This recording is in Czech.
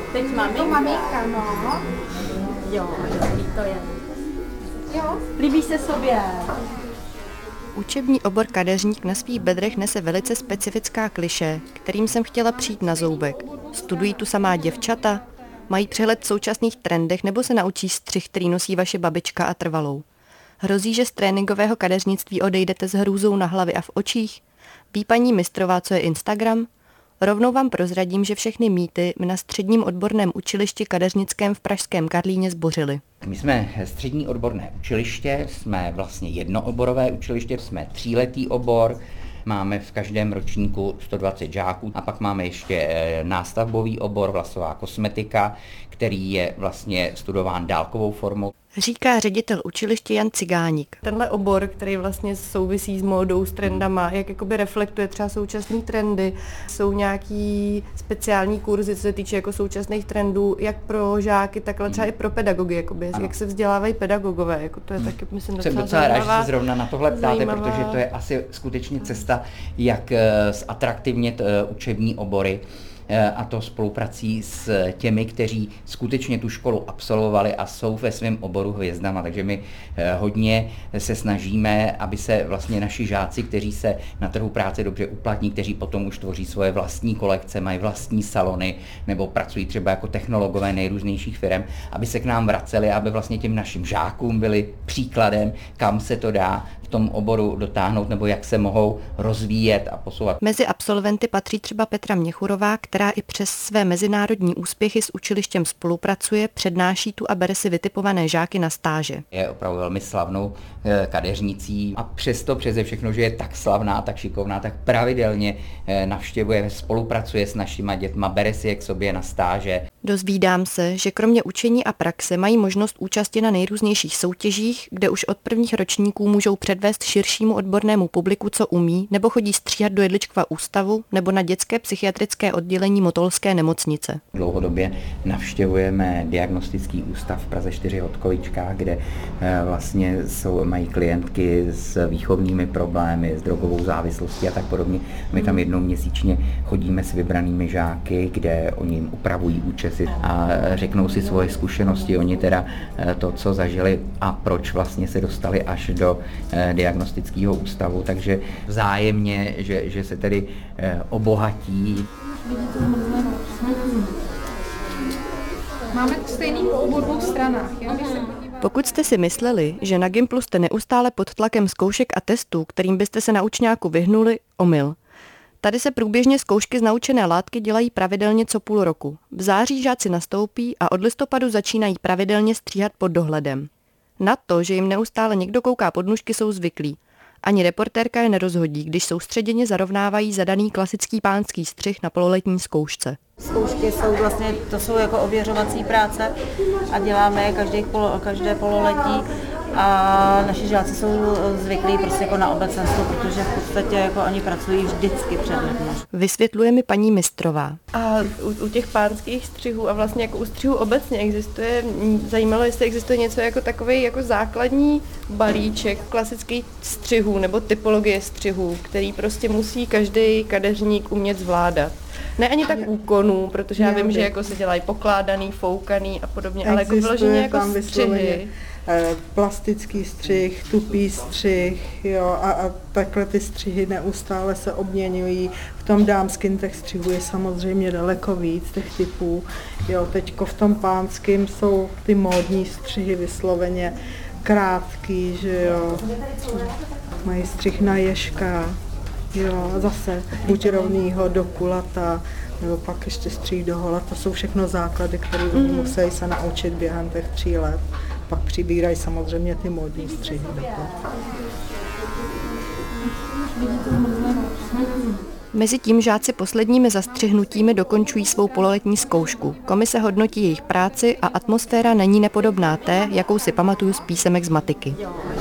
Teď maminka. To maminka, no. Jo, dobrý to je. Jo. Líbí se sobě. Učební obor kadeřník na svých bedrech nese velice specifická klišé, kterým jsem chtěla přijít na zoubek. Studují tu samá děvčata? Mají přehled v současných trendech nebo se naučí střih, který nosí vaše babička a trvalou? Hrozí, že z tréninkového kadeřnictví odejdete s hrůzou na hlavě a v očích? Ví paní mistrová, co je Instagram? Rovnou vám prozradím, že všechny mýty na středním odborném učilišti kadeřnickém v pražském Karlíně zbořili. My jsme střední odborné učiliště, jsme vlastně jednooborové učiliště, jsme 3letý obor, máme v každém ročníku 120 žáků a pak máme ještě nástavbový obor, vlasová kosmetika, který je vlastně studován dálkovou formou. Říká ředitel učiliště Jan Cigáník. Tenhle obor, který vlastně souvisí s módou, s trendama, jak jakoby reflektuje třeba současné trendy, jsou nějaký speciální kurzy, co se týče jako současných trendů, jak pro žáky, tak třeba i pro pedagogy, jakoby, jak se vzdělávají pedagogové, jako to je taky, myslím, docela rád, že se zrovna na tohle ptáte, protože to je asi skutečně cesta, jak zatraktivnit učební obory, a to spoluprací s těmi, kteří skutečně tu školu absolvovali a jsou ve svém oboru hvězdama. Takže my hodně se snažíme, aby se vlastně naši žáci, kteří se na trhu práce dobře uplatní, kteří potom už tvoří svoje vlastní kolekce, mají vlastní salony nebo pracují třeba jako technologové nejrůznějších firm, aby se k nám vraceli, aby vlastně těm našim žákům byli příkladem, kam se to dá v tom oboru dotáhnout nebo jak se mohou rozvíjet a posouvat. Mezi absolventy patří třeba Petra Měchurová, která i přes své mezinárodní úspěchy s učilištěm spolupracuje, přednáší tu a bere si vytipované žáky na stáže. Je opravdu velmi slavnou kadeřnicí a přesto přeze všechno, že je tak slavná, tak šikovná, tak pravidelně navštěvuje, spolupracuje s našima dětma, bere si je k sobě na stáže. Dozvídám se, že kromě učení a praxe mají možnost účasti na nejrůznějších soutěžích, kde už od prvních ročníků můžou předvést širšímu odbornému publiku, co umí, nebo chodí stříhat do Jedličkova ústavu nebo na dětské psychiatrické oddělení Motolské nemocnice. Dlouhodobě navštěvujeme diagnostický ústav v Praze 4 Hodkovička, kde vlastně mají klientky s výchovnými problémy, s drogovou závislostí a tak podobně. My tam jednou měsíčně chodíme s vybranými žáky, kde oni jim upravují účesy a řeknou si svoje zkušenosti, oni teda to, co zažili a proč vlastně se dostali až do diagnostického ústavu, takže vzájemně, že se tedy obohatí. Máme stejný po obou dvou stranách. Jo? Pokud jste si mysleli, že na Gimplu jste neustále pod tlakem zkoušek a testů, kterým byste se na učňáku vyhnuli, omyl. Tady se průběžně zkoušky z naučené látky dělají pravidelně co půl roku. V září žáci nastoupí a od listopadu začínají pravidelně stříhat pod dohledem. Na to, že jim neustále někdo kouká pod nůžky, jsou zvyklí. Ani reportérka je nerozhodí, když soustředěně zarovnávají zadaný klasický pánský střih na pololetní zkoušce. Zkoušky jsou vlastně, to jsou jako ověřovací práce a děláme je každé pololetí a naši žáci jsou zvyklí prostě jako na obecenstvo, protože v podstatě jako oni pracují vždycky před lidmi. Vysvětluje mi paní mistrová. A u těch pánských střihů a vlastně jako u střihů obecně existuje, zajímalo, jestli existuje něco jako takový jako základní balíček klasických střihů nebo typologie střihů, který prostě musí každý kadeřník umět zvládat. Ne ani tak úkonů, protože já vím, že jako se dělají pokládaný, foukaný a podobně, ale jako vyloženě jako střihy. Plastický střih, tupý střih, jo, a takhle ty střihy neustále se obměňují. V tom dámském těch střihů je samozřejmě daleko víc těch typů. Jo, teďko v tom pánském jsou ty módní střihy vysloveně krátký, že jo. Mají střih na ježka, jo, zase buď rovnýho do kulata, nebo pak ještě střih do hola. To jsou všechno základy, které musí se naučit během těch 3 let. Pak přibírají samozřejmě ty módní střihy. Mezitím žáci posledními zastřihnutími dokončují svou pololetní zkoušku. Komise hodnotí jejich práci a atmosféra není nepodobná té, jakou si pamatuju z písemek z matiky.